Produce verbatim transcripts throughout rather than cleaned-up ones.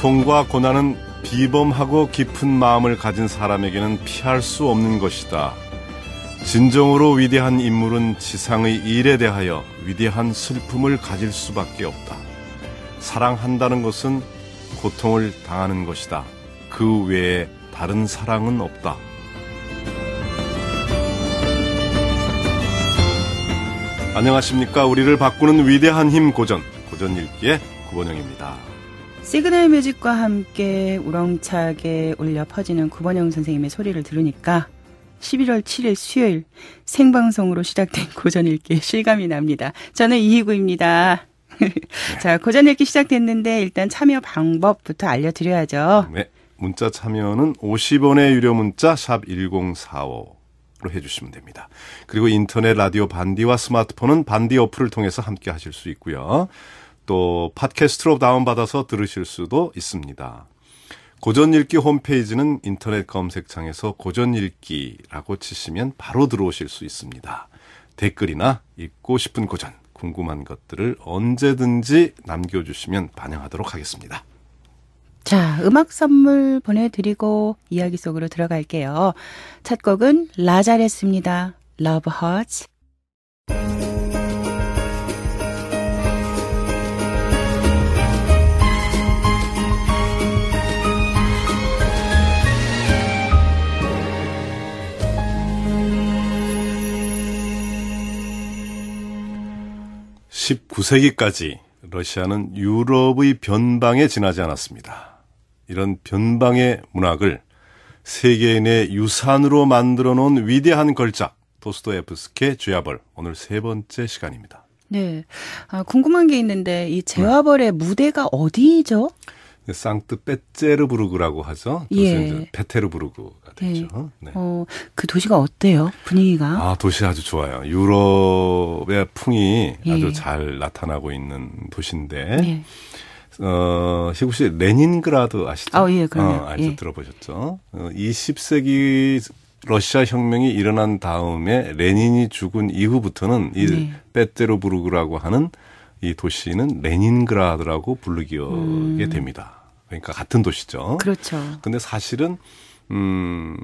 고통과 고난은 비범하고 깊은 마음을 가진 사람에게는 피할 수 없는 것이다. 진정으로 위대한 인물은 지상의 일에 대하여 위대한 슬픔을 가질 수밖에 없다. 사랑한다는 것은 고통을 당하는 것이다. 그 외에 다른 사랑은 없다. 안녕하십니까. 우리를 바꾸는 위대한 힘 고전, 고전읽기의 구본영입니다. 시그널 뮤직과 함께 우렁차게 울려 퍼지는 구본영 선생님의 소리를 들으니까 십일월 칠일 수요일 생방송으로 시작된 고전읽기 실감이 납니다. 저는 이희구입니다. 자, 고전읽기 시작됐는데 일단 참여 방법부터 알려드려야죠. 네, 문자 참여는 오십 원의 유료 문자 샵 일공사오로 해주시면 됩니다. 그리고 인터넷 라디오 반디와 스마트폰은 반디 어플을 통해서 함께 하실 수 있고요. 또 팟캐스트로 다운받아서 들으실 수도 있습니다. 고전읽기 홈페이지는 인터넷 검색창에서 고전읽기라고 치시면 바로 들어오실 수 있습니다. 댓글이나 읽고 싶은 고전, 궁금한 것들을 언제든지 남겨주시면 반영하도록 하겠습니다. 자, 음악 선물 보내드리고 이야기 속으로 들어갈게요. 첫 곡은 라자레스입니다. Love Hurts. 십구 세기까지 러시아는 유럽의 변방에 지나지 않았습니다. 이런 변방의 문학을 세계인의 유산으로 만들어 놓은 위대한 걸작, 도스토옙스키의 죄와벌, 오늘 세 번째 시간입니다. 네, 아, 궁금한 게 있는데 이 죄와벌의 네. 무대가 어디죠? 상트페테르부르크라고 하죠. 예. 페테르부르크가 되죠. 네. 네. 어, 그 도시가 어때요? 분위기가? 아, 도시 아주 좋아요. 유럽의 풍이 예. 아주 잘 나타나고 있는 도시인데, 예. 어, 희구 씨 레닌그라드 아시죠? 아, 예, 그럼요. 어, 알죠. 예. 들어보셨죠? 어, 이십 세기 러시아 혁명이 일어난 다음에 레닌이 죽은 이후부터는 이 예. 페테르부르크라고 하는 이 도시는 레닌그라드라고 부르게 음. 됩니다. 그러니까 같은 도시죠. 그렇죠. 근데 사실은 음,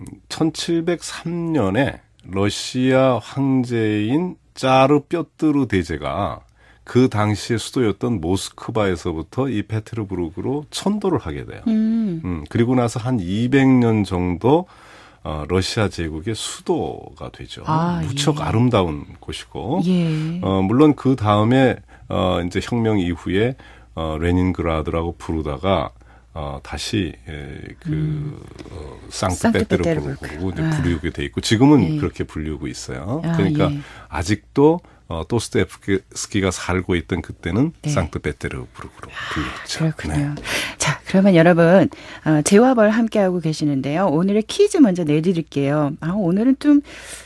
천칠백삼 년에 러시아 황제인 짜르 뼈뜨르 대제가 그 당시의 수도였던 모스크바에서부터 이 페테르부르크로 천도를 하게 돼요. 음. 음, 그리고 나서 한 이백 년 정도 어, 러시아 제국의 수도가 되죠. 아, 무척 예. 아름다운 곳이고, 예. 어, 물론 그 다음에 어, 이제 혁명 이후에 어, 레닌그라드라고 부르다가 어, 다시 에, 그 음. 어, 상트페테르부르크로 이제 아. 부르게 돼 있고 지금은 예. 그렇게 불리고 있어요. 아, 그러니까 예. 아직도 어, 도스토옙스키가 살고 있던 그때는 네. 상트페테르부르크로 불렸죠. 아, 그렇군요. 네. 자, 그러면 여러분 어, 죄와벌 함께하고 계시는데요. 오늘의 퀴즈 먼저 내드릴게요. 아, 오늘은 좀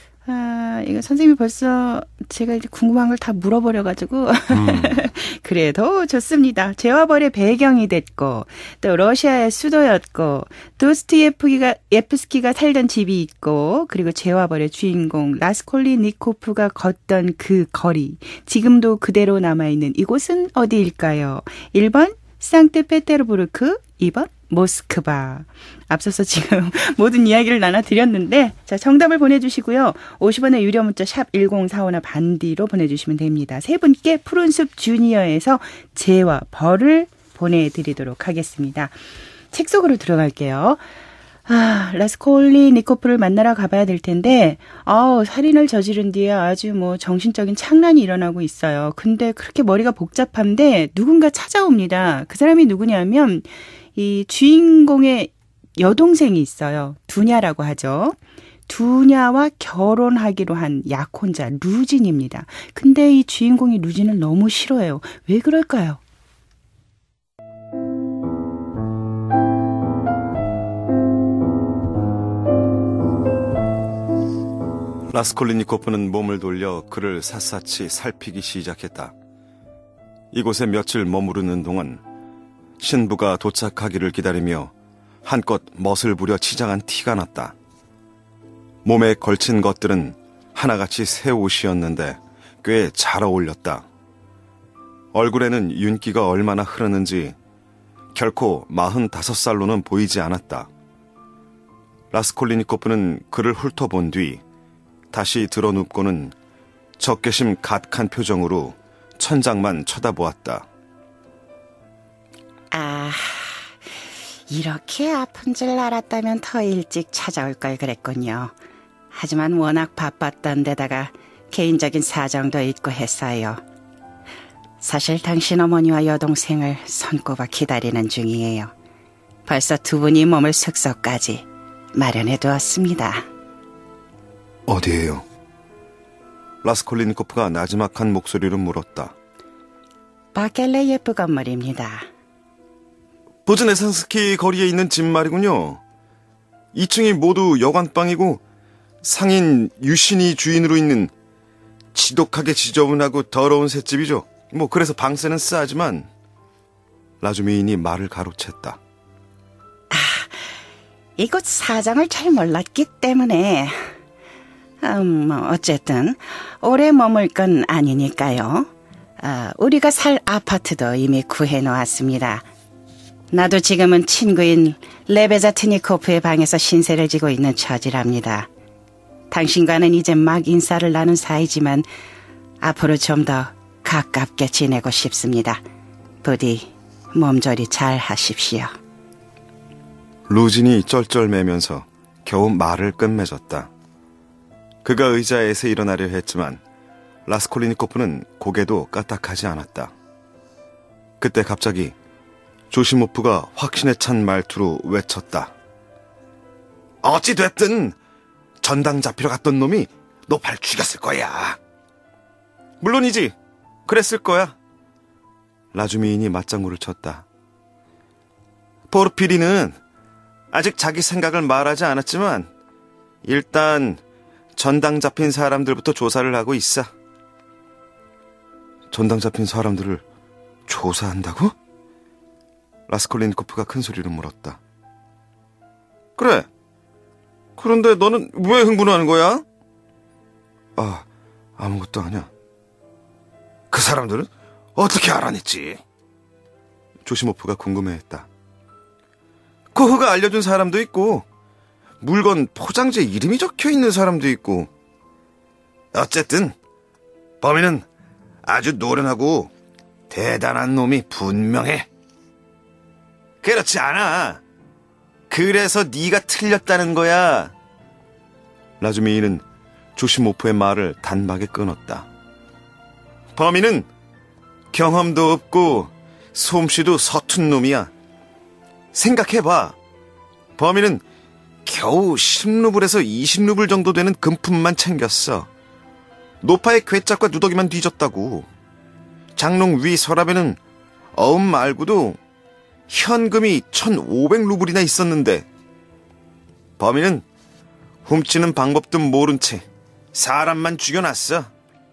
아, 이거 선생님이 벌써 제가 이제 궁금한 걸 다 물어버려가지고. 음. 그래도 좋습니다. 죄와벌의 배경이 됐고, 또 러시아의 수도였고, 도스토옙스키가 예프스키가 살던 집이 있고, 그리고 죄와벌의 주인공 라스콜리니코프가 걷던 그 거리, 지금도 그대로 남아있는 이곳은 어디일까요? 일 번 상트페테르부르크, 이 번 모스크바. 앞서서 지금 모든 이야기를 나눠드렸는데 자 정답을 보내주시고요. 오십 원의 유료 문자 샵 일공사오나 반디로 보내주시면 됩니다. 세 분께 푸른숲 주니어에서 죄와 벌을 보내드리도록 하겠습니다. 책 속으로 들어갈게요. 아, 라스콜리니코프를 만나러 가봐야 될 텐데 아우, 살인을 저지른 뒤에 아주 뭐 정신적인 착란이 일어나고 있어요. 근데 그렇게 머리가 복잡한데 누군가 찾아옵니다. 그 사람이 누구냐면 이 주인공의 여동생이 있어요. 두냐라고 하죠. 두냐와 결혼하기로 한 약혼자 루진입니다. 근데 이 주인공이 루진을 너무 싫어해요. 왜 그럴까요? 라스콜리니코프는 몸을 돌려 그를 샅샅이 살피기 시작했다. 이곳에 며칠 머무르는 동안 신부가 도착하기를 기다리며 한껏 멋을 부려 치장한 티가 났다. 몸에 걸친 것들은 하나같이 새 옷이었는데 꽤 잘 어울렸다. 얼굴에는 윤기가 얼마나 흐르는지 결코 마흔다섯 살로는 보이지 않았다. 라스콜리니코프는 그를 훑어본 뒤 다시 드러눕고는 적개심 가득한 표정으로 천장만 쳐다보았다. 아, 이렇게 아픈 줄 알았다면 더 일찍 찾아올 걸 그랬군요. 하지만 워낙 바빴던 데다가 개인적인 사정도 있고 했어요. 사실 당신 어머니와 여동생을 손꼽아 기다리는 중이에요. 벌써 두 분이 머물 숙소까지 마련해 두었습니다. 어디에요? 라스콜리니코프가 나지막한 목소리로 물었다. 바켈레 예쁘 건물입니다. 보즈네산스키 거리에 있는 집 말이군요. 이 층이 모두 여관방이고 상인 유신이 주인으로 있는 지독하게 지저분하고 더러운 셋집이죠. 뭐 그래서 방세는 싸지만. 라주미인이 말을 가로챘다. 이곳 사정을 잘 몰랐기 때문에 음, 어쨌든 오래 머물 건 아니니까요. 아, 우리가 살 아파트도 이미 구해놓았습니다. 나도 지금은 친구인 레베자 트니코프의 방에서 신세를 지고 있는 처지랍니다. 당신과는 이제 막 인사를 나눈 사이지만 앞으로 좀 더 가깝게 지내고 싶습니다. 부디 몸조리 잘 하십시오. 루진이 쩔쩔매면서 겨우 말을 끝맺었다. 그가 의자에서 일어나려 했지만 라스콜리니코프는 고개도 까딱하지 않았다. 그때 갑자기 조시모프가 확신에 찬 말투로 외쳤다. 어찌됐든 전당 잡히러 갔던 놈이 노파를 죽였을 거야. 물론이지. 그랬을 거야. 라주미인이 맞장구를 쳤다. 포르피리는 아직 자기 생각을 말하지 않았지만 일단 전당 잡힌 사람들부터 조사를 하고 있어. 전당 잡힌 사람들을 조사한다고? 라스콜리니코프가 큰 소리로 물었다. 그래. 그런데 너는 왜 흥분하는 거야? 아, 아무것도 아니야. 그 사람들은 어떻게 알아냈지? 조시모프가 궁금해했다. 코흐가 알려준 사람도 있고 물건 포장지에 이름이 적혀있는 사람도 있고. 어쨌든 범인은 아주 노련하고 대단한 놈이 분명해. 그렇지 않아. 그래서 네가 틀렸다는 거야. 라주미인은 조시모프의 말을 단박에 끊었다. 범인은 경험도 없고 솜씨도 서툰 놈이야. 생각해봐. 범인은 겨우 십 루블에서 이십 루블 정도 되는 금품만 챙겼어. 노파의 괴짝과 누더기만 뒤졌다고. 장롱 위 서랍에는 어음 말고도 현금이 천오백 루블이나 있었는데 범인은 훔치는 방법도 모른 채 사람만 죽여놨어.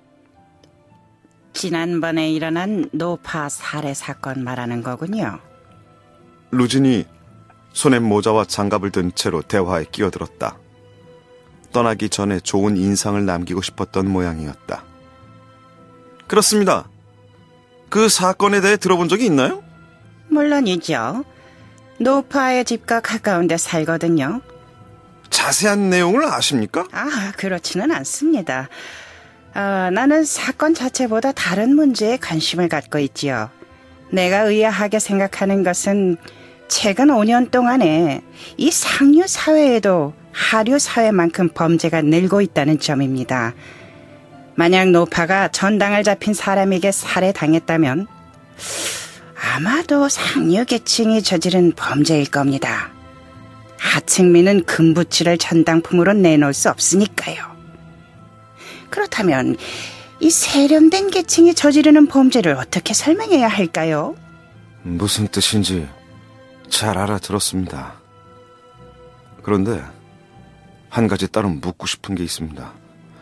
지난번에 일어난 노파 살해 사건 말하는 거군요. 루진이 손에 모자와 장갑을 든 채로 대화에 끼어들었다. 떠나기 전에 좋은 인상을 남기고 싶었던 모양이었다. 그렇습니다. 그 사건에 대해 들어본 적이 있나요? 물론이죠. 노파의 집과 가까운 데 살거든요. 자세한 내용을 아십니까? 아, 그렇지는 않습니다. 아, 나는 사건 자체보다 다른 문제에 관심을 갖고 있지요. 내가 의아하게 생각하는 것은 최근 오 년 동안에 이 상류 사회에도 하류 사회만큼 범죄가 늘고 있다는 점입니다. 만약 노파가 전당을 잡힌 사람에게 살해당했다면 아마도 상류 계층이 저지른 범죄일 겁니다. 하층민은 금부치를 전당품으로 내놓을 수 없으니까요. 그렇다면 이 세련된 계층이 저지르는 범죄를 어떻게 설명해야 할까요? 무슨 뜻인지 잘 알아들었습니다. 그런데 한 가지 따로 묻고 싶은 게 있습니다.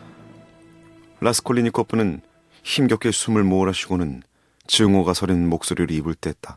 라스콜리니코프는 힘겹게 숨을 몰아쉬고는 증오가 서린 목소리로 입을 뗐다.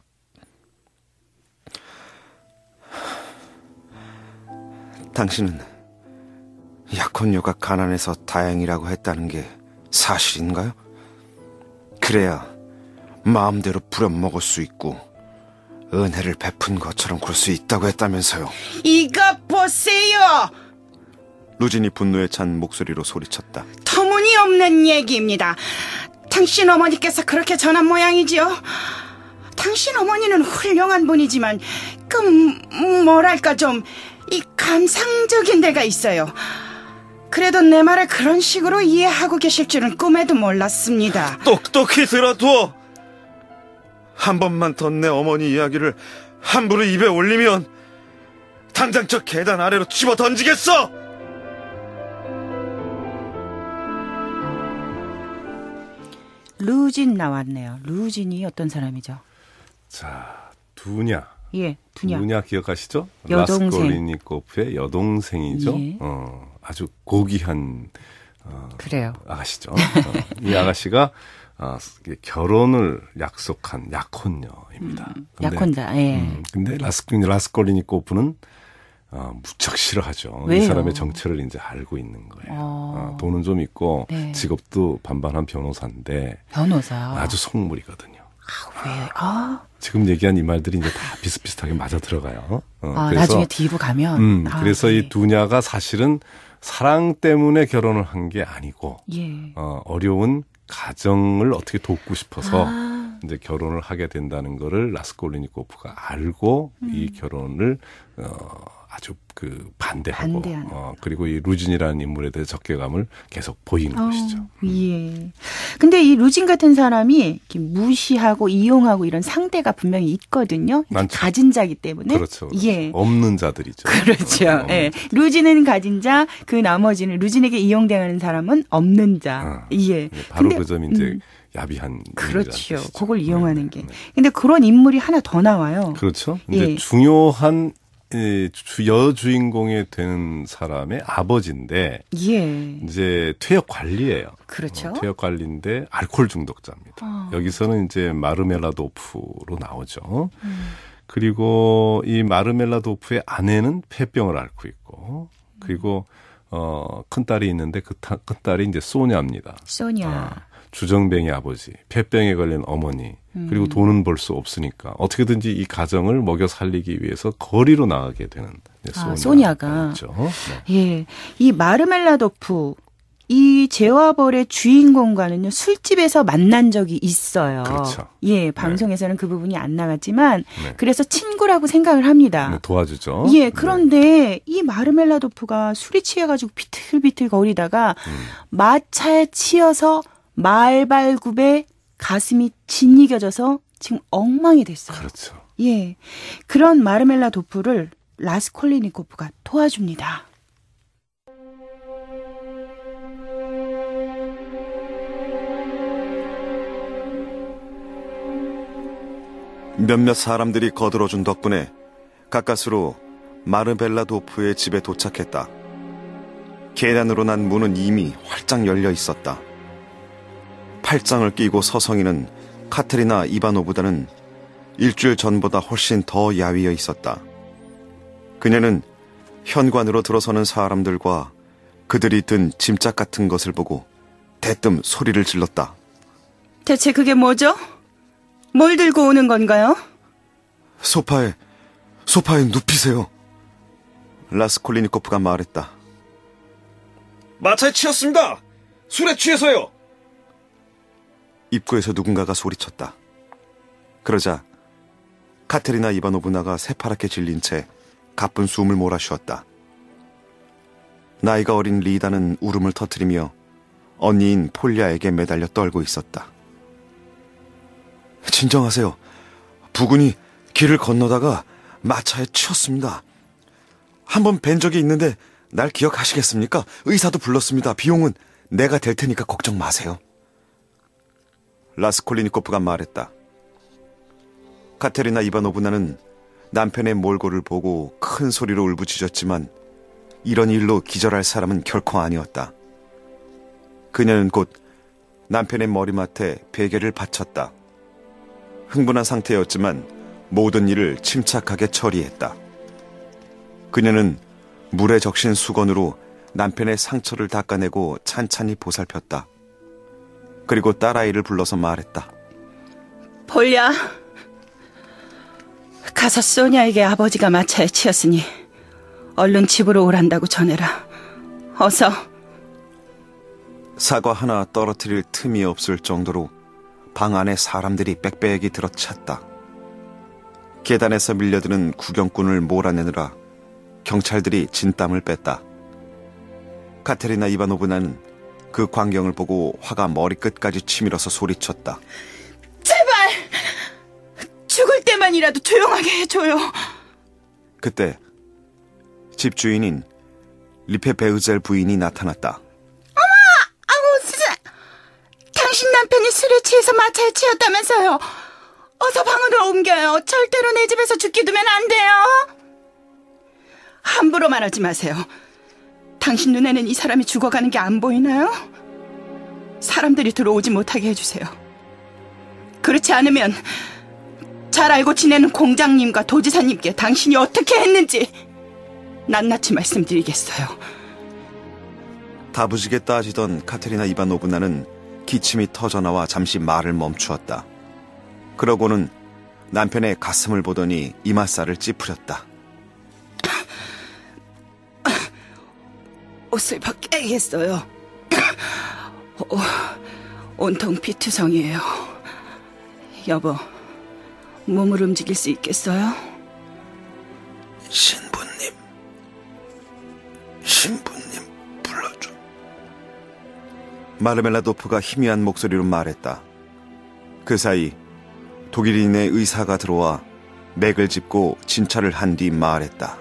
당신은 약혼녀가 가난해서 다행이라고 했다는 게 사실인가요? 그래야 마음대로 부려먹을 수 있고 은혜를 베푼 것처럼 굴 수 있다고 했다면서요. 이것 보세요. 루진이 분노에 찬 목소리로 소리쳤다. 터무니없는 얘기입니다. 당신 어머니께서 그렇게 전한 모양이지요. 당신 어머니는 훌륭한 분이지만 그 뭐랄까 좀 이 감상적인 데가 있어요. 그래도 내 말을 그런 식으로 이해하고 계실 줄은 꿈에도 몰랐습니다. 똑똑히 들어둬. 한 번만 더 내 어머니 이야기를 함부로 입에 올리면 당장 저 계단 아래로 집어 던지겠어. 루진 나왔네요. 루진이 어떤 사람이죠? 자, 두냐. 예, 두냐. 두냐 기억하시죠? 여동생. 라스콜리니코프의 여동생이죠. 예. 어, 아주 고귀한 어, 그래요. 아가씨죠. 어, 이 아가씨가 어, 결혼을 약속한 약혼녀입니다. 음, 근데, 약혼자. 예. 음, 근데 라스, 라스콜리니코프는 어, 무척 싫어하죠. 왜요? 이 사람의 정체를 이제 알고 있는 거예요. 어. 어, 돈은 좀 있고 네. 직업도 반반한 변호사인데 변호사. 아주 속물이거든요. 아, 왜? 아, 지금 얘기한 이 말들이 이제 다 비슷비슷하게 맞아 들어가요. 어, 아 그래서, 나중에 뒤로 가면. 음, 아, 그래서 네. 이 두냐가 사실은 사랑 때문에 결혼을 한 게 아니고, 예. 어, 어려운 가정을 어떻게 돕고 싶어서 아. 이제 결혼을 하게 된다는 거를 라스콜리니코프가 알고 음. 이 결혼을 어, 아주 그 반대하고, 반대하는. 어, 그리고 이 루진이라는 인물에 대해 적개감을 계속 보이는 어, 것이죠. 예. 근데 이 루진 같은 사람이 이렇게 무시하고 이용하고 이런 상대가 분명히 있거든요. 많죠. 가진 자기 때문에. 그렇죠. 그렇죠. 예. 없는 자들이죠. 그렇죠. 어, 예. 루진은 가진 자, 그 나머지는 루진에게 이용당하는 사람은 없는 자. 아, 예. 바로 근데, 그 점이 이제 음, 야비한 그렇죠. 뜻이죠. 그걸 이용하는 네, 게. 네. 근데 그런 인물이 하나 더 나와요. 그렇죠. 이제 예. 중요한 이 주- 여주인공이 되는 사람의 아버지인데 예. 이제 퇴역 관리예요. 그렇죠. 어, 퇴역 관리인데 알코올 중독자입니다. 아. 여기서는 이제 마르멜라도프로 나오죠. 음. 그리고 이 마르멜라도프의 아내는 폐병을 앓고 있고 그리고 어, 큰 딸이 있는데 그 타, 큰 딸이 이제 소냐입니다. 소냐. 아, 주정뱅이 아버지, 폐병에 걸린 어머니, 그리고 음. 돈은 벌 수 없으니까 어떻게든지 이 가정을 먹여 살리기 위해서 거리로 나가게 되는 아, 소냐가 소냐가. 있죠. 네. 예. 이 마르멜라도프, 이 제와벌의 주인공과는요, 술집에서 만난 적이 있어요. 그렇죠. 예, 방송에서는 그 부분이 안 나갔지만, 네. 그래서 친구라고 생각을 합니다. 네, 도와주죠. 예, 그런데 이 마르멜라도프가 술이 취해가지고 비틀비틀 거리다가 음. 마차에 치여서 말발굽에 가슴이 짓이겨져서 지금 엉망이 됐어요. 그렇죠. 예, 그런 마르멜라도프를 라스콜리니코프가 도와줍니다. 몇몇 사람들이 거들어준 덕분에 가까스로 마르벨라도프의 집에 도착했다. 계단으로 난 문은 이미 활짝 열려 있었다. 팔짱을 끼고 서성이는 카테리나 이바노보다는 일주일 전보다 훨씬 더 야위어 있었다. 그녀는 현관으로 들어서는 사람들과 그들이 든 짐짝 같은 것을 보고 대뜸 소리를 질렀다. 대체 그게 뭐죠? 뭘 들고 오는 건가요? 소파에, 소파에 눕히세요. 라스콜리니코프가 말했다. 마차에 치였습니다. 술에 취해서요. 입구에서 누군가가 소리쳤다. 그러자 카테리나 이바노브나가 새파랗게 질린 채 가쁜 숨을 몰아쉬었다. 나이가 어린 리다는 울음을 터뜨리며 언니인 폴리아에게 매달려 떨고 있었다. 진정하세요. 부군이 길을 건너다가 마차에 치였습니다. 한번 뵌 적이 있는데 날 기억하시겠습니까? 의사도 불렀습니다. 비용은 내가 댈 테니까 걱정 마세요. 라스콜리니코프가 말했다. 카테리나 이바노브나는 남편의 몰골을 보고 큰 소리로 울부짖었지만 이런 일로 기절할 사람은 결코 아니었다. 그녀는 곧 남편의 머리맡에 베개를 받쳤다. 흥분한 상태였지만 모든 일을 침착하게 처리했다. 그녀는 물에 적신 수건으로 남편의 상처를 닦아내고 찬찬히 보살폈다. 그리고 딸아이를 불러서 말했다. 폴리야, 가서 소냐에게 아버지가 마차에 치였으니 얼른 집으로 오란다고 전해라. 어서. 사과 하나 떨어뜨릴 틈이 없을 정도로 방 안에 사람들이 빽빽이 들어찼다. 계단에서 밀려드는 구경꾼을 몰아내느라 경찰들이 진땀을 뺐다. 카테리나 이바노브나는 그 광경을 보고 화가 머리끝까지 치밀어서 소리쳤다. 제발! 죽을 때만이라도 조용하게 해줘요. 그때 집주인인 리페 베우젤 부인이 나타났다. 아우, 진짜. 당신 남편이 술에 취해서 마차에 치였다면서요. 어서 방으로 옮겨요. 절대로 내 집에서 죽게 두면 안 돼요. 함부로 말하지 마세요. 당신 눈에는 이 사람이 죽어가는 게 안 보이나요? 사람들이 들어오지 못하게 해주세요. 그렇지 않으면 잘 알고 지내는 공장님과 도지사님께 당신이 어떻게 했는지 낱낱이 말씀드리겠어요. 다부지게 따지던 카테리나 이바노브나는 기침이 터져나와 잠시 말을 멈추었다. 그러고는 남편의 가슴을 보더니 이맛살을 찌푸렸다. 옷을 벗겨야겠어요. 어, 온통 피투성이에요. 여보, 몸을 움직일 수 있겠어요? 신부님, 신부님 불러줘. 마르멜라도프가 희미한 목소리로 말했다. 그 사이 독일인의 의사가 들어와 맥을 짚고 진찰을 한 뒤 말했다.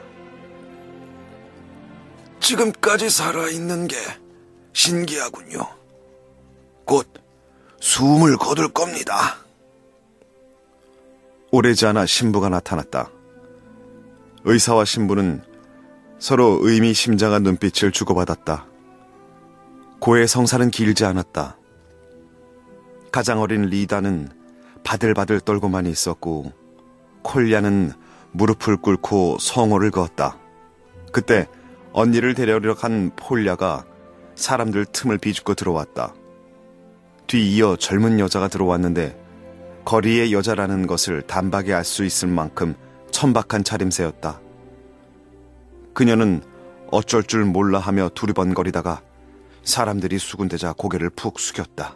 지금까지 살아있는 게 신기하군요. 곧 숨을 거둘 겁니다. 오래지 않아 신부가 나타났다. 의사와 신부는 서로 의미심장한 눈빛을 주고받았다. 고의 성사는 길지 않았다. 가장 어린 리다는 바들바들 떨고만 있었고 콜리아는 무릎을 꿇고 성호를 그었다. 그때 언니를 데려오려 간 폴리아가 사람들 틈을 비집고 들어왔다. 뒤이어 젊은 여자가 들어왔는데 거리의 여자라는 것을 단박에 알 수 있을 만큼 천박한 차림새였다. 그녀는 어쩔 줄 몰라 하며 두리번거리다가 사람들이 수군대자 고개를 푹 숙였다.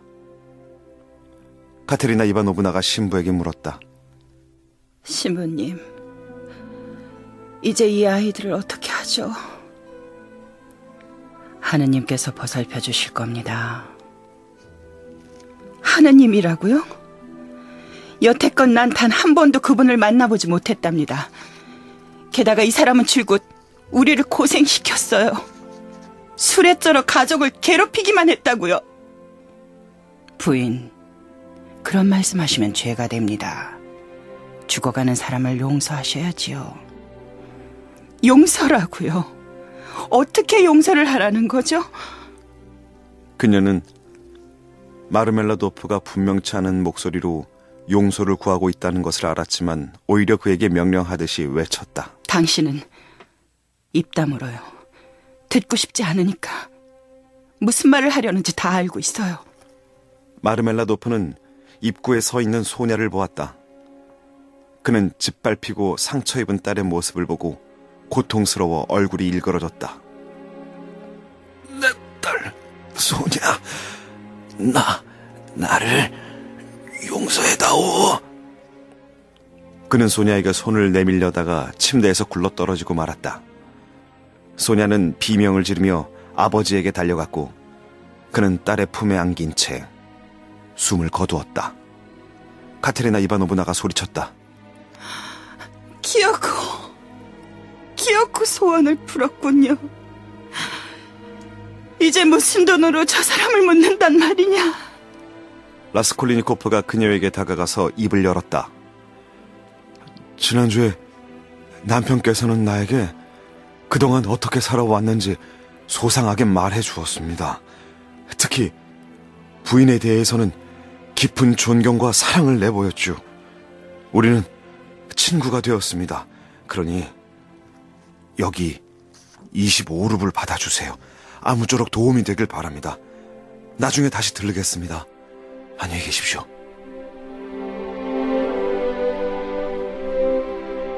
카테리나 이바노브나가 신부에게 물었다. 신부님, 이제 이 아이들을 어떻게 하죠? 하느님께서 보살펴 주실 겁니다. 하느님이라고요? 여태껏 난 단 한 번도 그분을 만나보지 못했답니다. 게다가 이 사람은 줄곧 우리를 고생시켰어요. 술에 쩔어 가족을 괴롭히기만 했다고요. 부인, 그런 말씀하시면 죄가 됩니다. 죽어가는 사람을 용서하셔야지요. 용서라고요? 어떻게 용서를 하라는 거죠? 그녀는 마르멜라도프가 분명치 않은 목소리로 용서를 구하고 있다는 것을 알았지만 오히려 그에게 명령하듯이 외쳤다. 당신은 입 다물어요. 듣고 싶지 않으니까. 무슨 말을 하려는지 다 알고 있어요. 마르멜라도프는 입구에 서 있는 소냐를 보았다. 그는 짓밟히고 상처 입은 딸의 모습을 보고 고통스러워 얼굴이 일그러졌다. 내 딸, 소냐, 나, 나를 용서해다오. 그는 소냐에게 손을 내밀려다가 침대에서 굴러떨어지고 말았다. 소냐는 비명을 지르며 아버지에게 달려갔고 그는 딸의 품에 안긴 채 숨을 거두었다. 카테리나 이바노브나가 소리쳤다. 기어코, 기어코 소원을 풀었군요. 이제 무슨 돈으로 저 사람을 묻는단 말이냐. 라스콜리니코프가 그녀에게 다가가서 입을 열었다. 지난주에 남편께서는 나에게 그동안 어떻게 살아왔는지 소상하게 말해 주었습니다. 특히 부인에 대해서는 깊은 존경과 사랑을 내보였죠. 우리는 친구가 되었습니다. 그러니 여기 이십오 루블 받아주세요. 아무쪼록 도움이 되길 바랍니다. 나중에 다시 들르겠습니다. 안녕히 계십시오.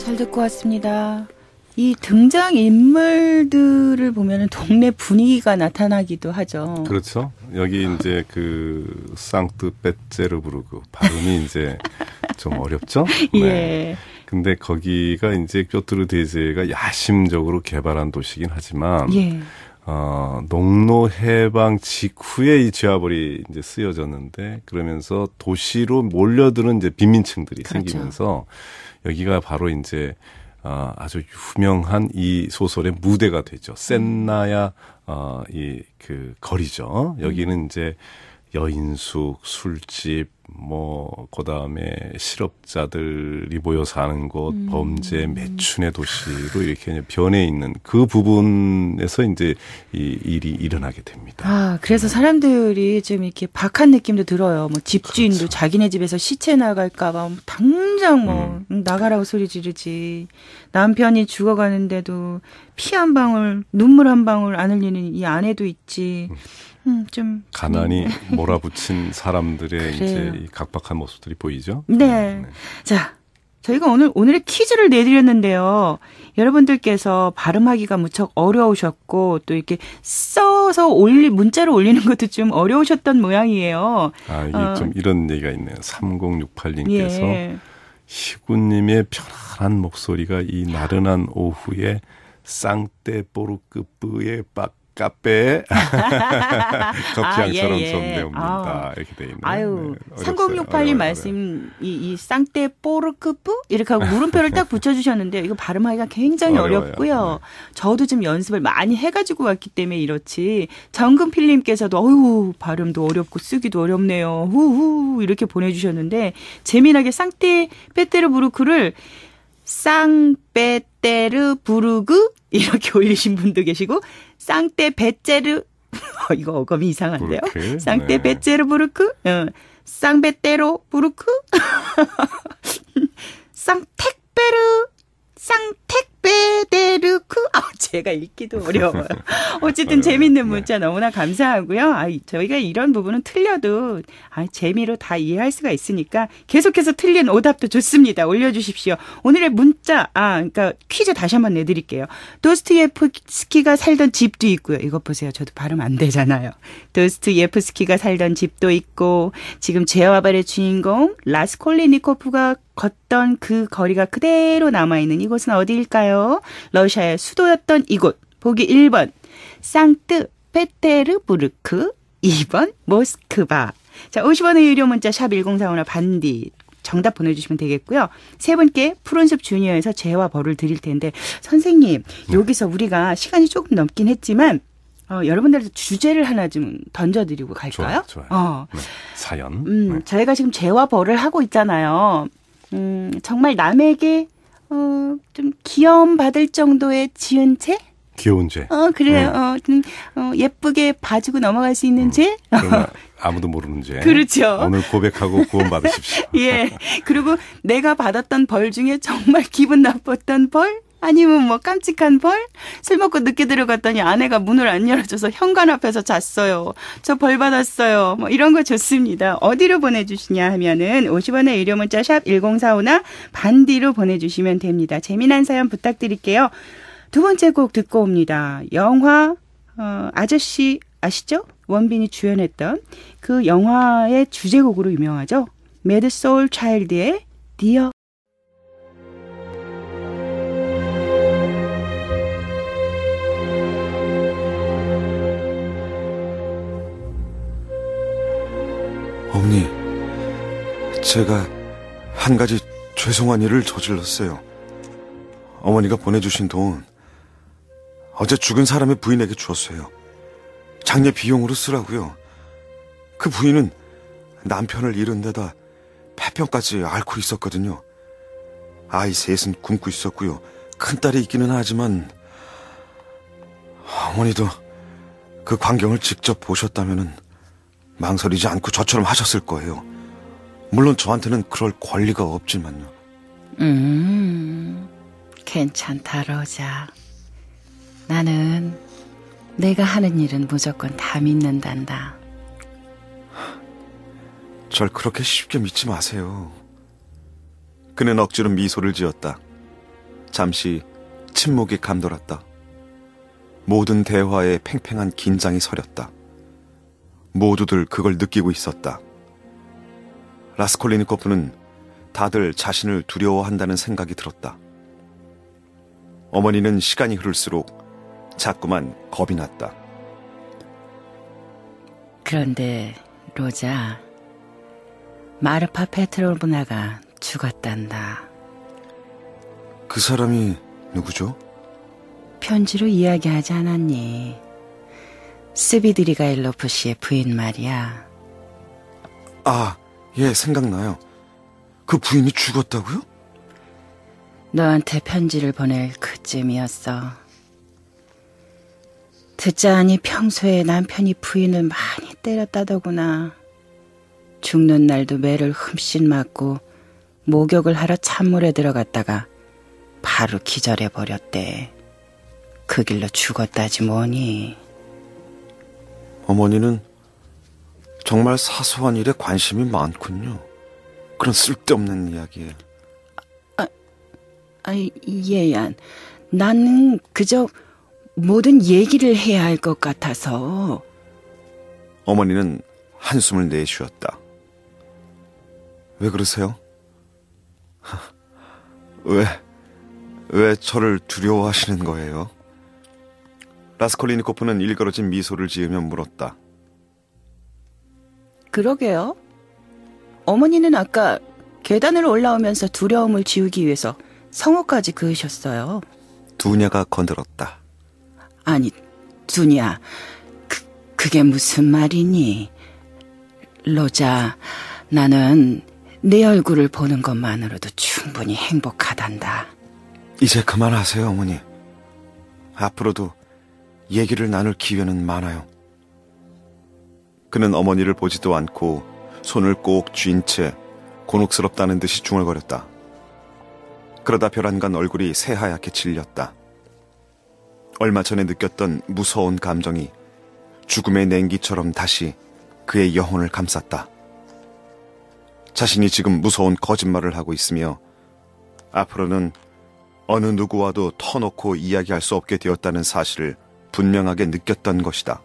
잘 듣고 왔습니다. 이 등장 인물들을 보면은 동네 분위기가 나타나기도 하죠. 그렇죠. 여기 이제 그 상트 베제르부르크 발음이 이제 좀 어렵죠. 네. 예. 근데 거기가 이제 뾰트르 대제가 야심적으로 개발한 도시긴 하지만 예. 어, 농노 해방 직후에 이 지하벌이 이제 쓰여졌는데 그러면서 도시로 몰려드는 이제 빈민층들이 그렇죠. 생기면서 여기가 바로 이제 어, 아주 유명한 이 소설의 무대가 되죠. 센나야 어, 이 그 거리죠. 여기는 이제 여인숙, 술집, 뭐, 그 다음에 실업자들이 모여 사는 곳, 음. 범죄, 매춘의 도시로 이렇게 변해 있는 그 부분에서 이제 이 일이 일어나게 됩니다. 아, 그래서 사람들이 좀 이렇게 박한 느낌도 들어요. 뭐 집주인도 그렇죠. 자기네 집에서 시체 나갈까봐 뭐 당장 뭐 음. 나가라고 소리 지르지. 남편이 죽어가는데도 피 한 방울, 눈물 한 방울 안 흘리는 이 아내도 있지. 음, 좀 가난이 몰아붙인 사람들의 그래요. 이제 이 각박한 모습들이 보이죠. 네. 자, 저희가 오늘, 오늘의 퀴즈를 내드렸는데요. 여러분들께서 발음하기가 무척 어려우셨고, 또 이렇게 써서 올리, 문자로 올리는 것도 좀 어려우셨던 모양이에요. 아, 이게 어. 좀 이런 얘기가 있네요. 삼공육팔 님께서 예. 희구님의 편안한 목소리가 이 나른한 오후에 쌍떼 뽀르끄뿌의 빡 카페 커피향처럼 아, 예, 예. 좋네옵니다. 아. 이렇게 돼 있네요. 아유, 네, 삼공육팔 님 말씀, 이, 이 쌍떼 뽀르크뿌? 이렇게 하고 물음표를 딱 붙여주셨는데, 이거 발음하기가 굉장히 어려워요. 어렵고요. 저도 좀 연습을 많이 해가지고 왔기 때문에 이렇지. 정금필님께서도, 어휴, 발음도 어렵고 쓰기도 어렵네요. 후후, 이렇게 보내주셨는데, 재미나게 쌍떼 빼떼르부르크를 쌍빼떼르부르그? 이렇게 올리신 분도 계시고, 쌍떼 베제르, 이거 어감이 이상한데요. 부르크? 쌍떼 네. 베제르부르크, 어, 쌍베떼로 부르크, 쌍택베르, 쌍택베데르크. 아, 제가 읽기도 어려워요. 어쨌든 재밌는 문자 너무나 감사하고요. 아, 저희가 이런 부분은 틀려도 아, 재미로 다 이해할 수가 있으니까 계속해서 틀린 오답도 좋습니다. 올려주십시오. 오늘의 문자, 아, 그러니까 퀴즈 다시 한번 내드릴게요. 도스토예프스키가 살던 집도 있고요. 이것 보세요. 저도 발음 안 되잖아요. 도스토예프스키가 살던 집도 있고 지금 제와발의 주인공 라스콜리니코프가 걷던 그 거리가 그대로 남아있는 이곳은 어디일까요? 러시아의 수도였던 이곳. 보기 일 번 상트페테르부르크, 이 번 모스크바. 자, 오십 원의 유료 문자 샵 일공사오나 반디 정답 보내주시면 되겠고요. 세 분께 푸른숲 주니어에서 재와 벌을 드릴 텐데 선생님 여기서 우리가 시간이 조금 넘긴 했지만 어, 여러분들한테 주제를 하나 좀 던져드리고 갈까요? 좋아요. 좋아요. 어. 네, 사연. 음, 네. 저희가 지금 재와 벌을 하고 있잖아요. 음, 정말 남에게 어, 좀 귀여움 받을 정도의 지은 죄? 귀여운 죄. 어, 그래요. 네. 어, 좀, 어, 예쁘게 봐주고 넘어갈 수 있는 죄? 그러나 아무도 모르는 죄. 그렇죠. 오늘 고백하고 구원 받으십시오. 예. 그리고 내가 받았던 벌 중에 정말 기분 나빴던 벌? 아니면 뭐 깜찍한 벌? 술 먹고 늦게 들어갔더니 아내가 문을 안 열어줘서 현관 앞에서 잤어요. 저 벌 받았어요. 뭐 이런 거 좋습니다. 어디로 보내주시냐 하면은 오십 원의 유료 문자 샵 일공사오나 반디로 보내주시면 됩니다. 재미난 사연 부탁드릴게요. 두 번째 곡 듣고 옵니다. 영화 어, 아저씨 아시죠? 원빈이 주연했던 그 영화의 주제곡으로 유명하죠. 매드 소울 차일드의 디어. 어머니, 제가 한 가지 죄송한 일을 저질렀어요. 어머니가 보내주신 돈 어제 죽은 사람의 부인에게 주었어요. 장례 비용으로 쓰라고요. 그 부인은 남편을 잃은 데다 폐병까지 앓고 있었거든요. 아이 셋은 굶고 있었고요. 큰딸이 있기는 하지만 어머니도 그 광경을 직접 보셨다면은 망설이지 않고 저처럼 하셨을 거예요. 물론 저한테는 그럴 권리가 없지만요. 음, 괜찮다, 로자. 나는 내가 하는 일은 무조건 다 믿는단다. 절 그렇게 쉽게 믿지 마세요. 그는 억지로 미소를 지었다. 잠시 침묵이 감돌았다. 모든 대화에 팽팽한 긴장이 서렸다. 모두들 그걸 느끼고 있었다. 라스콜리니코프는 다들 자신을 두려워한다는 생각이 들었다. 어머니는 시간이 흐를수록 자꾸만 겁이 났다. 그런데 로자, 마르파 페트로브나가 죽었단다. 그 사람이 누구죠? 편지로 이야기하지 않았니? 스비드리가일로프 씨의 부인 말이야. 아, 예, 생각나요. 그 부인이 죽었다고요? 너한테 편지를 보낼 그쯤이었어. 듣자하니 평소에 남편이 부인을 많이 때렸다더구나. 죽는 날도 매를 흠씬 맞고 목욕을 하러 찬물에 들어갔다가 바로 기절해버렸대. 그 길로 죽었다지 뭐니. 어머니는 정말 사소한 일에 관심이 많군요. 그런 쓸데없는 이야기에. 아, 얘야, 나는 그저 모든 얘기를 해야 할 것 같아서. 어머니는 한숨을 내쉬었다. 왜 그러세요? 왜, 왜 저를 두려워하시는 거예요? 라스콜리니코프는 일그러진 미소를 지으며 물었다. 그러게요. 어머니는 아까 계단을 올라오면서 두려움을 지우기 위해서 성호까지 그으셨어요. 두냐가 건드렸다. 아니, 두냐, 그, 그게 무슨 말이니? 로자, 나는 내 얼굴을 보는 것만으로도 충분히 행복하단다. 이제 그만하세요, 어머니. 앞으로도 얘기를 나눌 기회는 많아요. 그는 어머니를 보지도 않고 손을 꼭 쥔 채 곤혹스럽다는 듯이 중얼거렸다. 그러다 벼란간 얼굴이 새하얗게 질렸다. 얼마 전에 느꼈던 무서운 감정이 죽음의 냉기처럼 다시 그의 영혼을 감쌌다. 자신이 지금 무서운 거짓말을 하고 있으며 앞으로는 어느 누구와도 터놓고 이야기할 수 없게 되었다는 사실을 분명하게 느꼈던 것이다.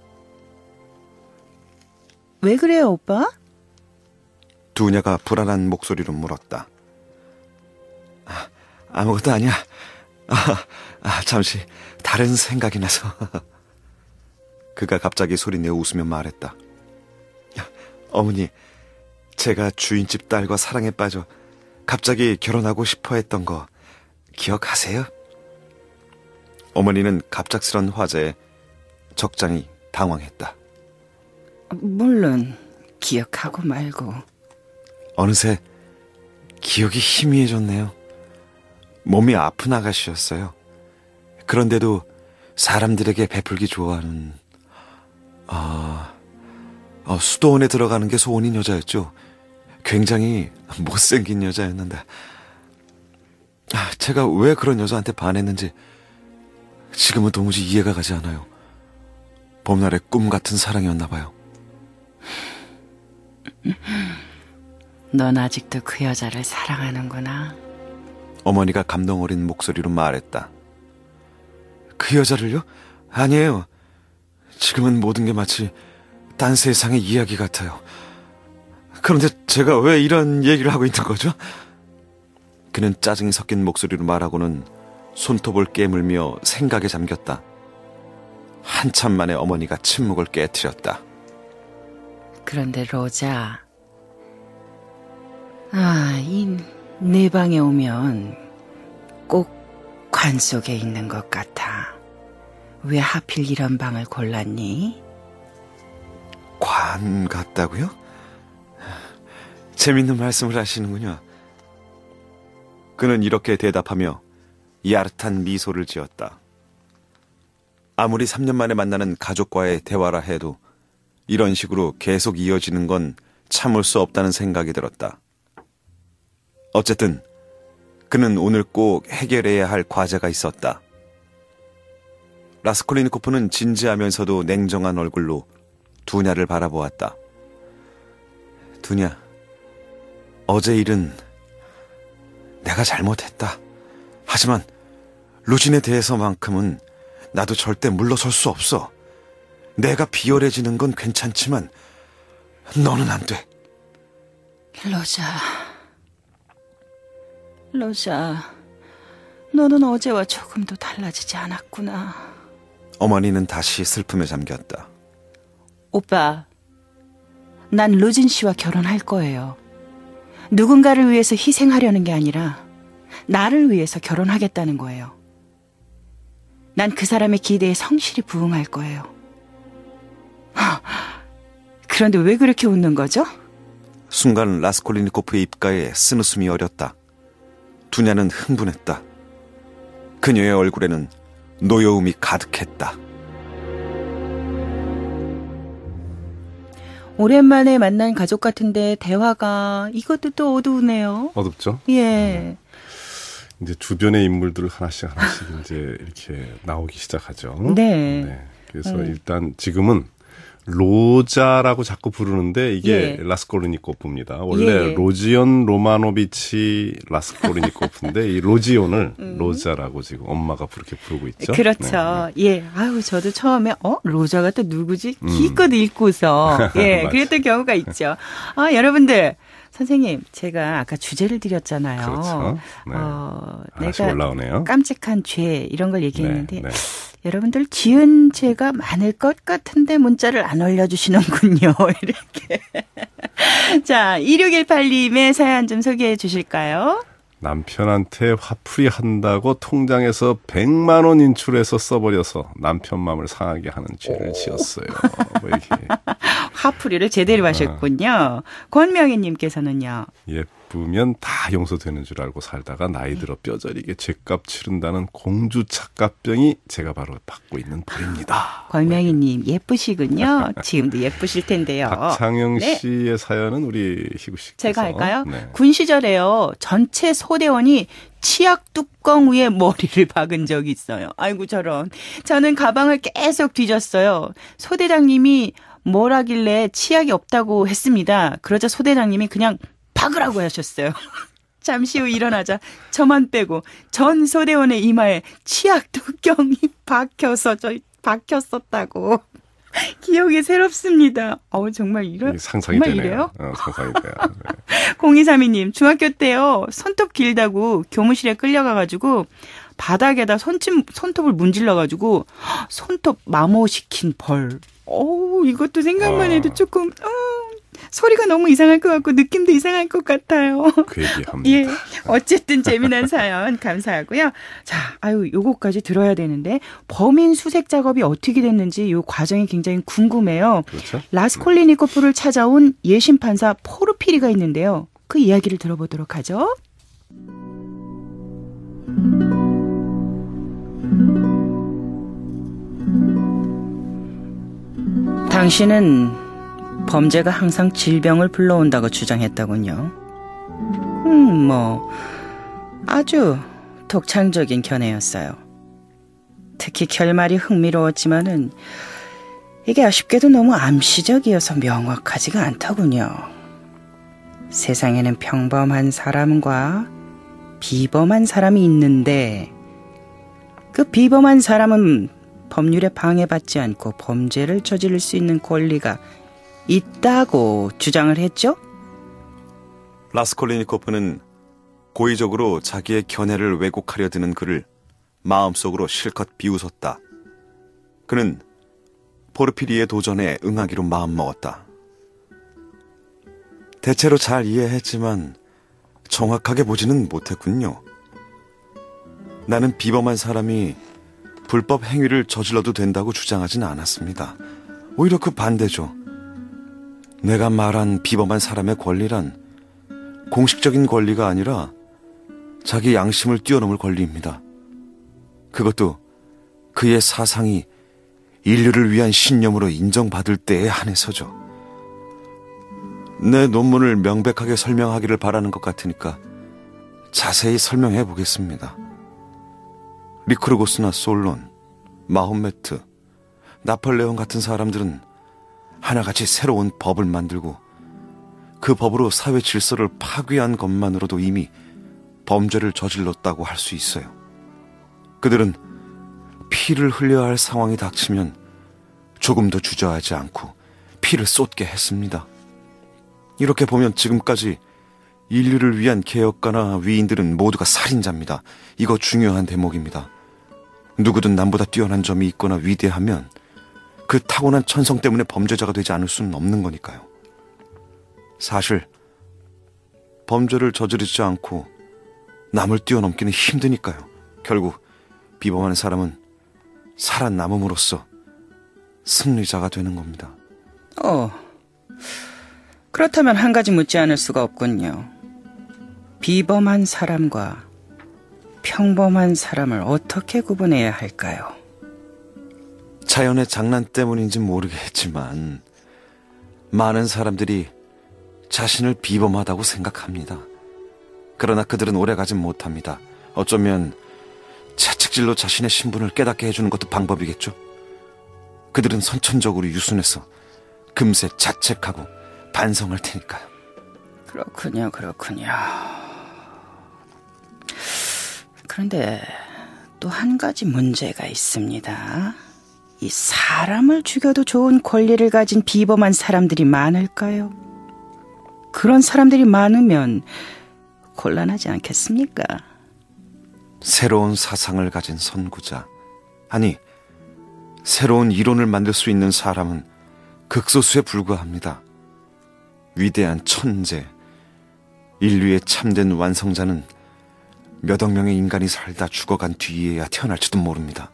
왜 그래요, 오빠? 두냐가 불안한 목소리로 물었다. 아, 아무것도 아니야. 아, 아, 잠시 다른 생각이 나서. 그가 갑자기 소리내어 웃으며 말했다. 어머니, 제가 주인집 딸과 사랑에 빠져 갑자기 결혼하고 싶어 했던 거 기억하세요? 어머니는 갑작스런 화제에 적잖이 당황했다. 물론 기억하고 말고. 어느새 기억이 희미해졌네요. 몸이 아픈 아가씨였어요. 그런데도 사람들에게 베풀기 좋아하는 아, 어, 수도원에 들어가는 게 소원인 여자였죠. 굉장히 못생긴 여자였는데 아, 제가 왜 그런 여자한테 반했는지 지금은 도무지 이해가 가지 않아요. 봄날의 꿈 같은 사랑이었나 봐요. 넌 아직도 그 여자를 사랑하는구나. 어머니가 감동 어린 목소리로 말했다. 그 여자를요? 아니에요. 지금은 모든 게 마치 딴 세상의 이야기 같아요. 그런데 제가 왜 이런 얘기를 하고 있는 거죠? 그는 짜증이 섞인 목소리로 말하고는 손톱을 깨물며 생각에 잠겼다. 한참 만에 어머니가 침묵을 깨트렸다. 그런데 로자, 아, 이 내 방에 오면 꼭 관 속에 있는 것 같아. 왜 하필 이런 방을 골랐니? 관 같다고요? 재밌는 말씀을 하시는군요. 그는 이렇게 대답하며 야릇한 미소를 지었다. 아무리 삼 년 만에 만나는 가족과의 대화라 해도 이런 식으로 계속 이어지는 건 참을 수 없다는 생각이 들었다. 어쨌든 그는 오늘 꼭 해결해야 할 과제가 있었다. 라스콜리니코프는 진지하면서도 냉정한 얼굴로 두냐를 바라보았다. 두냐, 어제 일은 내가 잘못했다. 하지만 루진에 대해서만큼은 나도 절대 물러설 수 없어. 내가 비열해지는 건 괜찮지만 너는 안 돼. 로자, 로자, 너는 어제와 조금도 달라지지 않았구나. 어머니는 다시 슬픔에 잠겼다. 오빠, 난 루진 씨와 결혼할 거예요. 누군가를 위해서 희생하려는 게 아니라 나를 위해서 결혼하겠다는 거예요. 난 그 사람의 기대에 성실히 부응할 거예요. 하, 그런데 왜 그렇게 웃는 거죠? 순간 라스콜리니코프의 입가에 쓴웃음이 어렸다. 두냐는 흥분했다. 그녀의 얼굴에는 노여움이 가득했다. 오랜만에 만난 가족 같은데 대화가 이것도 또 어두우네요. 어둡죠? 예. 이제 주변의 인물들을 하나씩 하나씩 이제 이렇게 나오기 시작하죠. 네. 네. 그래서 음. 일단 지금은 로자라고 자꾸 부르는데 이게 예. 라스콜리니코프입니다. 원래 예, 예. 로지온 로마노비치 라스콜리니코프인데 이 로지온을 음. 로자라고 지금 엄마가 그렇게 부르고 있죠. 그렇죠. 네. 예. 아유, 저도 처음에, 어? 로자가 또 누구지? 음. 기껏 읽고서. 예. 맞아. 그랬던 경우가 있죠. 아, 여러분들. 선생님, 제가 아까 주제를 드렸잖아요. 그렇죠. 네. 어, 하나씩 내가 올라오네요. 깜찍한 죄, 이런 걸 얘기했는데, 네, 네. 여러분들 지은 죄가 많을 것 같은데 문자를 안 올려주시는군요. 이렇게. 자, 이육일팔 님의 사연 좀 소개해 주실까요? 남편한테 화풀이 한다고 통장에서 백만 원 인출해서 써버려서 남편 마음을 상하게 하는 죄를 지었어요. 뭐 이렇게. 화풀이를 제대로 하셨군요. 권명희님께서는요. 예쁘면 다 용서되는 줄 알고 살다가 나이 들어 뼈저리게 죗값 치른다는 공주 착각병이 제가 바로 받고 있는 벌입니다. 권명희님 예쁘시군요. 지금도 예쁘실 텐데요. 박창영 네. 씨의 사연은 우리 희구 씨께서. 제가 할까요? 네. 군 시절에요. 전체 소대원이 치약 뚜껑 위에 머리를 박은 적이 있어요. 아이고 저런. 저는 가방을 계속 뒤졌어요. 소대장님이 뭘 하길래 치약이 없다고 했습니다. 그러자 소대장님이 그냥 박으라고 하셨어요. 잠시 후 일어나자 저만 빼고 전 소대원의 이마에 치약 뚜껑이 박혀서 저 박혔었다고. 기억이 새롭습니다. 어우 정말 이래 상상이 정말 되네요. 이래요? 어, 상상이 돼요. 네. 공이삼이 님 중학교 때요. 손톱 길다고 교무실에 끌려가가지고 바닥에다 손짓, 손톱을 문질러가지고 손톱 마모시킨 벌. 어우 이것도 생각만 해도 조금 어, 소리가 너무 이상할 것 같고 느낌도 이상할 것 같아요. 그 얘기합니다. 예, 어쨌든 재미난 사연 감사하고요. 자, 아유 요거까지 들어야 되는데 범인 수색 작업이 어떻게 됐는지 요 과정이 굉장히 궁금해요. 그렇죠? 라스콜리니코프를 찾아온 예심 판사 포르피리가 있는데요. 그 이야기를 들어보도록 하죠. 당신은 범죄가 항상 질병을 불러온다고 주장했더군요. 음, 뭐 아주 독창적인 견해였어요. 특히 결말이 흥미로웠지만은 이게 아쉽게도 너무 암시적이어서 명확하지가 않더군요. 세상에는 평범한 사람과 비범한 사람이 있는데 그 비범한 사람은 법률에 방해받지 않고 범죄를 저지를 수 있는 권리가 있다고 주장을 했죠? 라스콜리니코프는 고의적으로 자기의 견해를 왜곡하려 드는 그를 마음속으로 실컷 비웃었다. 그는 포르피리의 도전에 응하기로 마음먹었다. 대체로 잘 이해했지만 정확하게 보지는 못했군요. 나는 비범한 사람이 불법 행위를 저질러도 된다고 주장하진 않았습니다. 오히려 그 반대죠. 내가 말한 비범한 사람의 권리란 공식적인 권리가 아니라 자기 양심을 뛰어넘을 권리입니다. 그것도 그의 사상이 인류를 위한 신념으로 인정받을 때에 한해서죠. 내 논문을 명백하게 설명하기를 바라는 것 같으니까 자세히 설명해 보겠습니다. 리크르고스나 솔론, 마홈메트, 나폴레옹 같은 사람들은 하나같이 새로운 법을 만들고 그 법으로 사회 질서를 파괴한 것만으로도 이미 범죄를 저질렀다고 할 수 있어요. 그들은 피를 흘려야 할 상황이 닥치면 조금도 주저하지 않고 피를 쏟게 했습니다. 이렇게 보면 지금까지 인류를 위한 개혁가나 위인들은 모두가 살인자입니다. 이거 중요한 대목입니다. 누구든 남보다 뛰어난 점이 있거나 위대하면 그 타고난 천성 때문에 범죄자가 되지 않을 수는 없는 거니까요. 사실 범죄를 저지르지 않고 남을 뛰어넘기는 힘드니까요. 결국 비범한 사람은 살아남음으로써 승리자가 되는 겁니다. 어, 그렇다면 한 가지 묻지 않을 수가 없군요. 비범한 사람과 평범한 사람을 어떻게 구분해야 할까요? 자연의 장난 때문인지 모르겠지만 많은 사람들이 자신을 비범하다고 생각합니다. 그러나 그들은 오래가진 못합니다. 어쩌면 채찍질로 자신의 신분을 깨닫게 해주는 것도 방법이겠죠. 그들은 선천적으로 유순해서 금세 자책하고 반성할 테니까요. 그렇군요, 그렇군요. 그런데 또 한 가지 문제가 있습니다. 이 사람을 죽여도 좋은 권리를 가진 비범한 사람들이 많을까요? 그런 사람들이 많으면 곤란하지 않겠습니까? 새로운 사상을 가진 선구자, 아니 새로운 이론을 만들 수 있는 사람은 극소수에 불과합니다. 위대한 천재, 인류의 참된 완성자는 몇억 명의 인간이 살다 죽어간 뒤에야 태어날지도 모릅니다.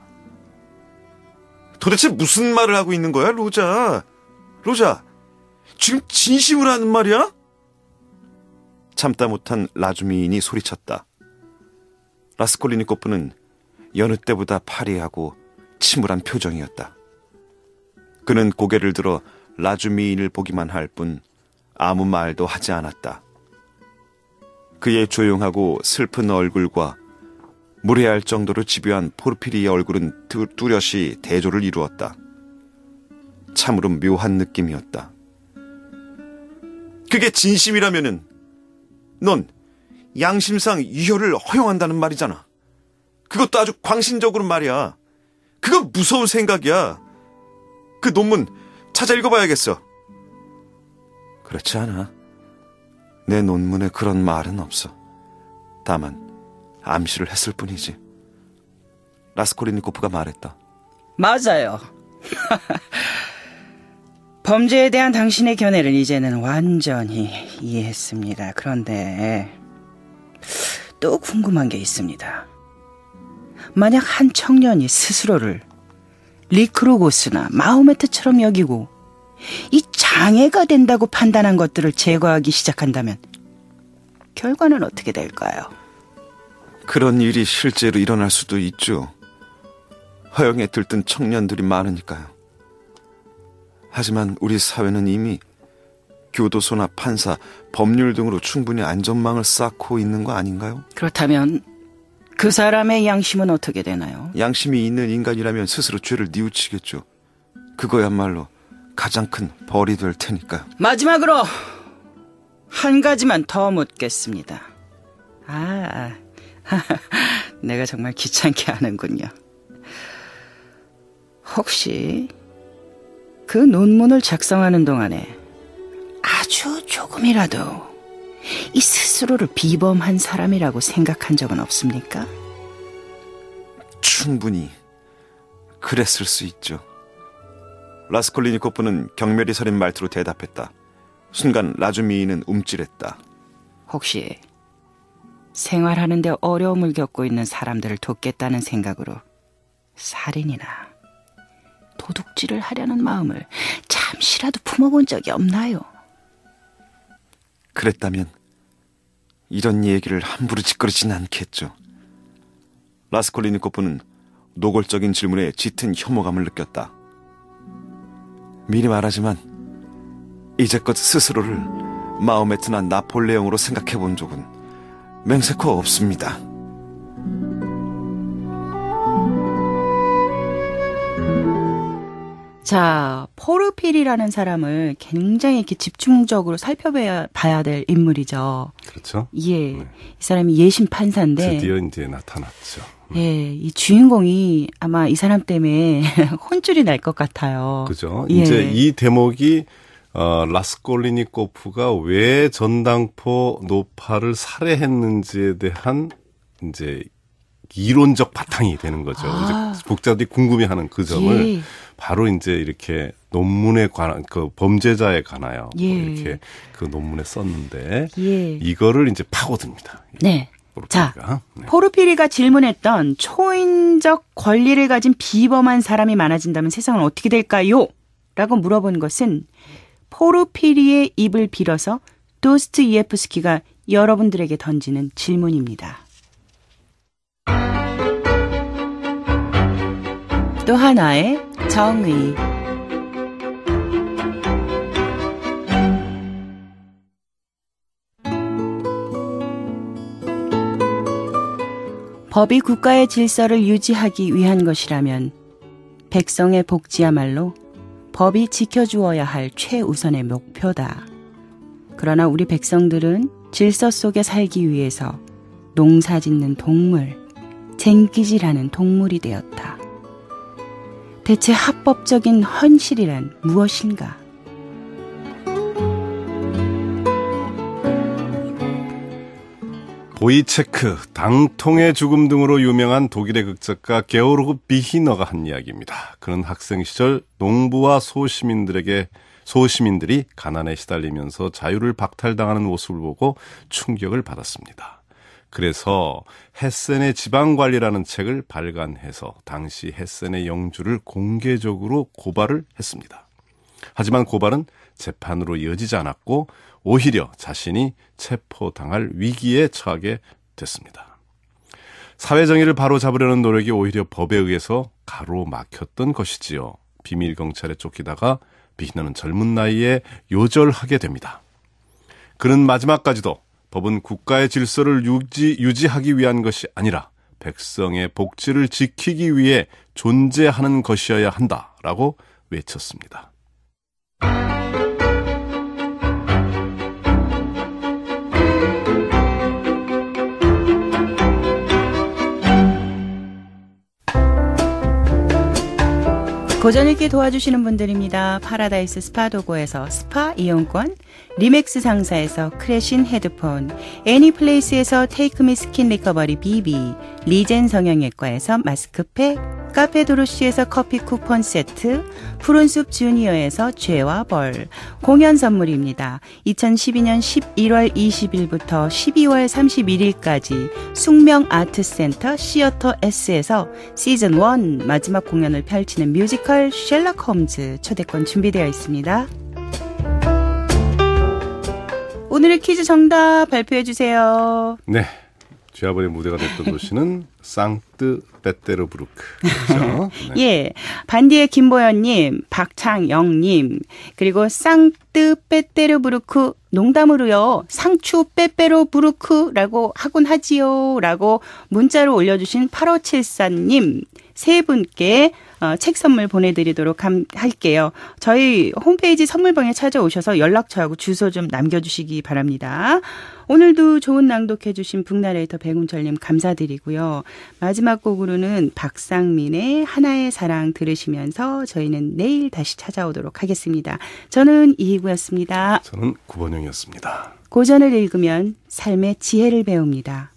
도대체 무슨 말을 하고 있는 거야, 로자? 로자, 지금 진심으로 하는 말이야? 참다 못한 라주미인이 소리쳤다. 라스콜리니코프는 여느 때보다 파리하고 침울한 표정이었다. 그는 고개를 들어 라주미인을 보기만 할 뿐 아무 말도 하지 않았다. 그의 조용하고 슬픈 얼굴과 무례할 정도로 집요한 포르피리의 얼굴은 뚜렷이 대조를 이루었다. 참으로 묘한 느낌이었다. 그게 진심이라면은 넌 양심상 유혈을 허용한다는 말이잖아. 그것도 아주 광신적으로 말이야. 그건 무서운 생각이야. 그 논문 찾아 읽어봐야겠어. 그렇지 않아. 내 논문에 그런 말은 없어. 다만 암시를 했을 뿐이지. 라스콜리니코프가 말했다. 맞아요. 범죄에 대한 당신의 견해를 이제는 완전히 이해했습니다. 그런데 또 궁금한 게 있습니다. 만약 한 청년이 스스로를 리크로고스나 마호메트처럼 여기고 이 장애가 된다고 판단한 것들을 제거하기 시작한다면 결과는 어떻게 될까요? 그런 일이 실제로 일어날 수도 있죠. 허영에 들뜬 청년들이 많으니까요. 하지만 우리 사회는 이미 교도소나 판사, 법률 등으로 충분히 안전망을 쌓고 있는 거 아닌가요? 그렇다면 그 사람의 양심은 어떻게 되나요? 양심이 있는 인간이라면 스스로 죄를 뉘우치겠죠. 그거야말로 가장 큰 벌이 될 테니까요. 마지막으로 한 가지만 더 묻겠습니다. 아, 내가 정말 귀찮게 하는군요. 혹시 그 논문을 작성하는 동안에 아주 조금이라도 이 스스로를 비범한 사람이라고 생각한 적은 없습니까? 충분히 그랬을 수 있죠. 라스콜리니코프는 경멸이 서린 말투로 대답했다. 순간 라주미인은 움찔했다. 혹시 생활하는데 어려움을 겪고 있는 사람들을 돕겠다는 생각으로 살인이나 도둑질을 하려는 마음을 잠시라도 품어본 적이 없나요? 그랬다면 이런 얘기를 함부로 짓거리진 않겠죠. 라스콜리니코프는 노골적인 질문에 짙은 혐오감을 느꼈다. 미리 말하지만 이제껏 스스로를 마호메트나 나폴레옹으로 생각해 본 적은 맹세코 없습니다. 자, 포르필이라는 사람을 굉장히 이렇게 집중적으로 살펴봐야 봐야 될 인물이죠. 그렇죠. 예, 네. 이 사람이 예심 판사인데 드디어 이제 나타났죠. 예, 이 주인공이 아마 이 사람 때문에 혼쭐이 날 것 같아요. 그죠. 예. 이제 이 대목이 어, 라스콜리니코프가 왜 전당포 노파를 살해했는지에 대한 이제 이론적 바탕이 되는 거죠. 아. 이제 북자들이 궁금해하는 그 점을 예. 바로 이제 이렇게 논문에 관한 그 범죄자에 관하여 예. 뭐 이렇게 그 논문에 썼는데 예. 이거를 이제 파고듭니다. 네. 포르피리가. 자, 네. 포르피리가 질문했던 초인적 권리를 가진 비범한 사람이 많아진다면 세상은 어떻게 될까요? 라고 물어본 것은 포르피리의 입을 빌어서 도스토예프스키가 여러분들에게 던지는 질문입니다. 또 하나의 정의. 법이 국가의 질서를 유지하기 위한 것이라면 백성의 복지야말로 법이 지켜주어야 할 최우선의 목표다. 그러나 우리 백성들은 질서 속에 살기 위해서 농사짓는 동물, 쟁기질하는 동물이 되었다. 대체 합법적인 헌실이란 무엇인가? 보이체크, 당통의 죽음 등으로 유명한 독일의 극작가 게오르그 비히너가 한 이야기입니다. 그는 학생 시절 농부와 소시민들에게 소시민들이 가난에 시달리면서 자유를 박탈당하는 모습을 보고 충격을 받았습니다. 그래서 헤센의 지방관리라는 책을 발간해서 당시 헤센의 영주를 공개적으로 고발을 했습니다. 하지만 고발은 재판으로 이어지지 않았고 오히려 자신이 체포당할 위기에 처하게 됐습니다. 사회정의를 바로잡으려는 노력이 오히려 법에 의해서 가로막혔던 것이지요. 비밀경찰에 쫓기다가 비히너는 젊은 나이에 요절하게 됩니다. 그는 마지막까지도 법은 국가의 질서를 유지, 유지하기 위한 것이 아니라 백성의 복지를 지키기 위해 존재하는 것이어야 한다라고 외쳤습니다. 고전 읽기 도와주시는 분들입니다. 파라다이스 스파 도고에서 스파 이용권, 리맥스 상사에서 크래신 헤드폰, 애니플레이스에서 테이크미 스킨 리커버리 비비, 리젠 성형외과에서 마스크팩, 카페 도로시에서 커피 쿠폰 세트, 푸른숲 주니어에서 죄와 벌, 공연 선물입니다. 이천십이년 십일월 이십일부터 십이월 삼십일일까지 숙명 아트센터 시어터 S에서 시즌 일 마지막 공연을 펼치는 뮤지컬 셜록 홈즈 초대권 준비되어 있습니다. 오늘의 퀴즈 정답 발표해 주세요. 네. 죄아벌의 무대가 됐던 도시는 상트 베테르부르크. 그렇죠? 네. 예. 반디의 김보현님, 박창영님, 그리고 상트 베테르부르크 농담으로요. 상추 빼빼로부르크라고 하곤 하지요. 라고 문자로 올려주신 팔오칠사님 세 분께 어, 책 선물 보내드리도록 함, 할게요. 저희 홈페이지 선물방에 찾아오셔서 연락처하고 주소 좀 남겨주시기 바랍니다. 오늘도 좋은 낭독해 주신 북나레이터 백운철님 감사드리고요. 마지막 곡으로는 박상민의 하나의 사랑 들으시면서 저희는 내일 다시 찾아오도록 하겠습니다. 저는 이희구였습니다. 저는 구본영이었습니다. 고전을 읽으면 삶의 지혜를 배웁니다.